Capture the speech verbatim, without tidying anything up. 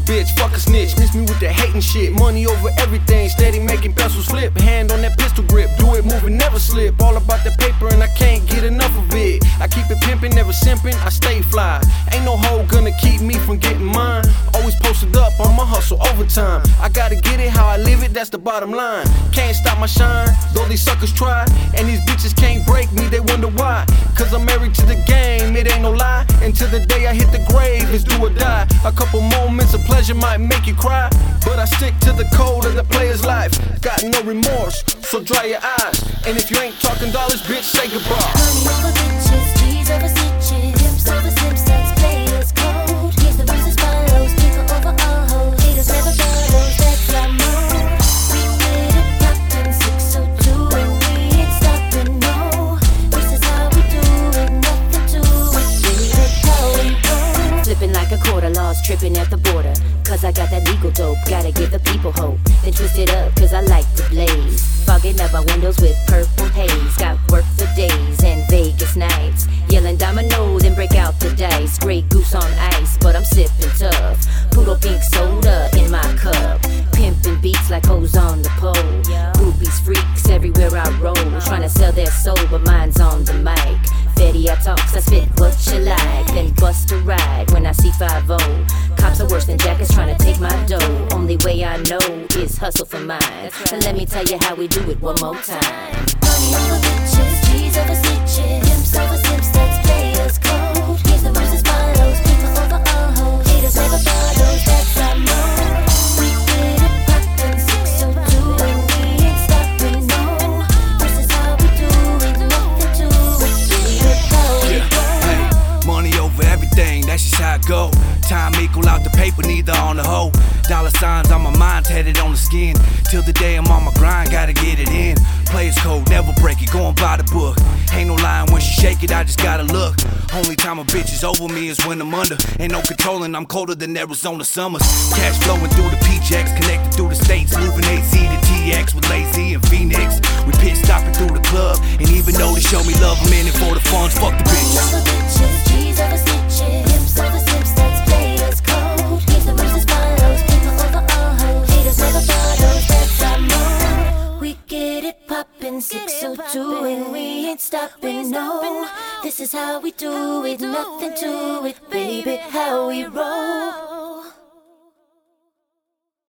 bitch, fuck a snitch. Miss me with that hating shit. Money over everything, steady making pencils flip. Hand on that pistol grip, do it moving, never slip. All about the paper and I can't get enough of it. I keep it pimping, never simping, I stay fly. Ain't no hoe gonna keep me from getting mine. Always posted up on my hustle overtime. I gotta get it how I live it, that's the bottom line. Can't stop my shine, though these suckers try. And these bitches can't break me, they wonder why. Cause I'm married to the game, it ain't no lie. Until the day I hit the grave, it's do or die. A couple moments of pleasure might make you cry, but I stick to the code of the player's life. Got no remorse, so dry your eyes. And if you ain't talking dollars, bitch, say goodbye. Money over bitches, G's over snitches, pimps over simps, that's players code. Here's the verses follows, people over all hoes. Haters never follows, that's our mode. We get it poppin', six oh two, and we ain't stopping, no. This is how we do it, nothing to it, baby, how we go. Flipping like a quarter, lost, tripping at the border. Cause I got that legal dope, gotta give the people hope. Then twist it up, cause I like to blaze. Fogging up my windows with purple haze. Got work for days and Vegas nights. Yelling domino, then break out the dice. Grey goose on ice, but I'm sipping tough. Poodle pink soda in my cup. Pimping beats like hoes on the pole. Groupies, freaks, everywhere I roll. Trying to sell their soul, but mine's on the mic. Fetty, I talks, I spit what you like. Then bust a ride when I see five oh. Cops are worse than jackets trying to take my dough. Only way I know is hustle for mine. So let me tell you how we do it one more time. Money over bitches, G's over snitches, pimps over simps, that's players code. Here's the verses follows, people over all hoes. Haters never follows, that's our mode. We get it poppin', six oh two, and we ain't stopping, no. This is how we do it, nothing to it, baby, how we Yeah, go. hey, money over everything, that's just how it go. Time equal out the paper, neither on the hoe. Dollar signs on my mind, tatted on the skin. Till the day I'm on my grind, gotta get it in. Players code, never break it, going by the book. Ain't no lying when she shake it, I just gotta look. Only time a bitch is over me is when I'm under. Ain't no controlling, I'm colder than Arizona summers. Cash flowing through the P J X, connected through the states. Moving A Z to T X with Lazy and Phoenix. We pit stopping through the club. And even though they show me love, I'm in it for the funds, fuck the Money over bitches. bitches, G's over snitches, pimps over simps, that's players code. Here's the verses follows, people over all hoes. Haters never follows, that's our mode. We get it poppin', six oh two, and we ain't stopping, no. This is how we do it, nothing to it, baby, how we roll.